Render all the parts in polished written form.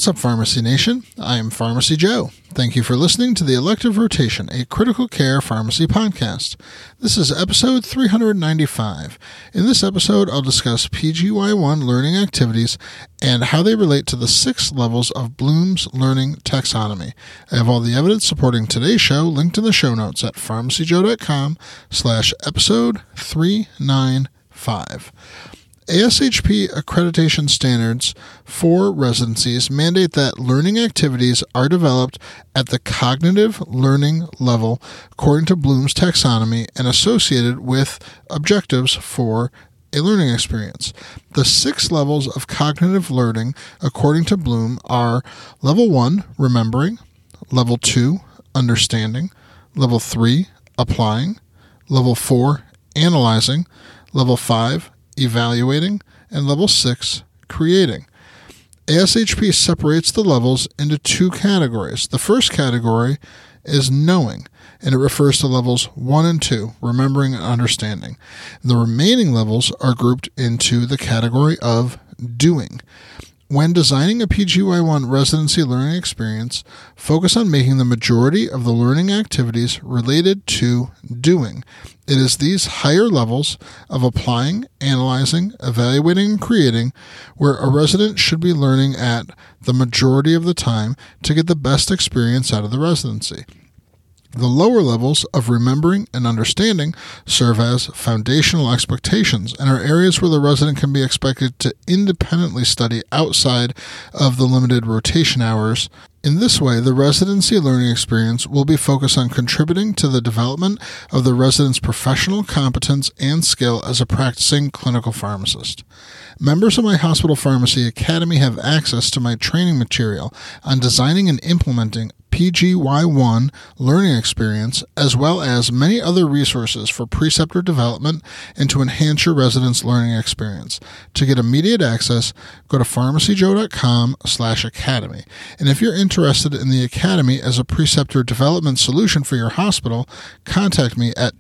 What's up, Pharmacy Nation? I am Pharmacy Joe. Thank you for listening to the Elective Rotation, a critical care pharmacy podcast. This is episode 395. In this episode, I'll discuss PGY1 learning activities and how they relate to the 6 levels of Bloom's learning taxonomy. I have all the evidence supporting today's show linked in the show notes at pharmacyjoe.com/episode 395. ASHP accreditation standards for residencies mandate that learning activities are developed at the cognitive learning level according to Bloom's taxonomy and associated with objectives for a learning experience. The 6 levels of cognitive learning according to Bloom are Level 1, remembering, Level 2, understanding, Level 3, applying, Level 4, analyzing, Level 5, evaluating, and Level 6, creating. ASHP separates the levels into 2 categories. The first category is knowing, and it refers to levels 1 and 2, remembering and understanding. The remaining levels are grouped into the category of doing. When designing a PGY1 residency learning experience, focus on making the majority of the learning activities related to doing. It is these higher levels of applying, analyzing, evaluating, and creating where a resident should be learning at the majority of the time to get the best experience out of the residency. The lower levels of remembering and understanding serve as foundational expectations and are areas where the resident can be expected to independently study outside of the limited rotation hours. In this way, the residency learning experience will be focused on contributing to the development of the resident's professional competence and skill as a practicing clinical pharmacist. Members of my Hospital Pharmacy Academy have access to my training material on designing and implementing PGY1 learning experience, as well as many other resources for preceptor development and to enhance your residents' learning experience. To get immediate access, go to pharmacyjoe.com/academy. And if you're interested in the Academy as a preceptor development solution for your hospital, contact me at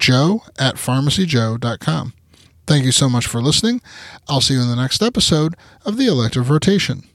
joe@pharmacyjoe.com. Thank you so much for listening. I'll see you in the next episode of the Elective Rotation.